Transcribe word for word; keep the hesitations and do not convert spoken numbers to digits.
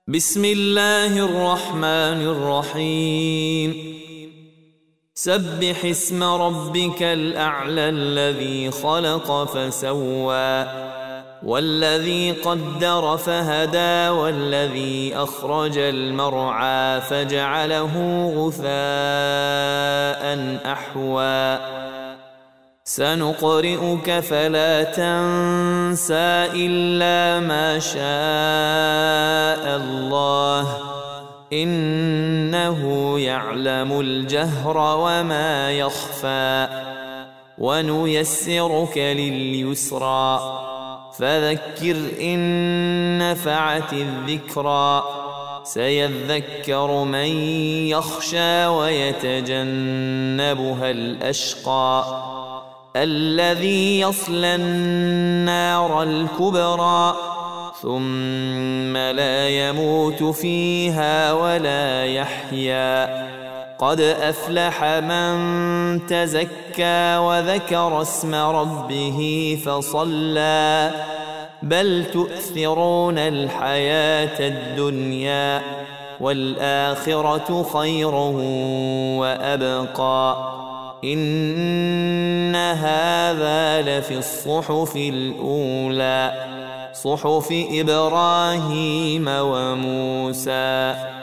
بسم الله الرحمن الرحيم سبح اسم ربك الأعلى الذي خلق فسوى والذي قدر فهدى والذي أخرج المرعى فجعله غثاء أحوى سنقرئك فلا تنسى إلا ما شاء الله إنه يعلم الجهر وما يخفى ونيسرك لليسرى فذكر إن نفعت الذكرى سيذكر من يخشى ويتجنبها الأشقى الذي يصلى النار الكبرى ثم لا يموت فيها ولا يحيا قد أفلح من تزكى وذكر اسم ربه فصلى بل تؤثرون الحياة الدنيا والآخرة خير وأبقى إن هذا لفي الصحف الأولى صحف إبراهيم وموسى.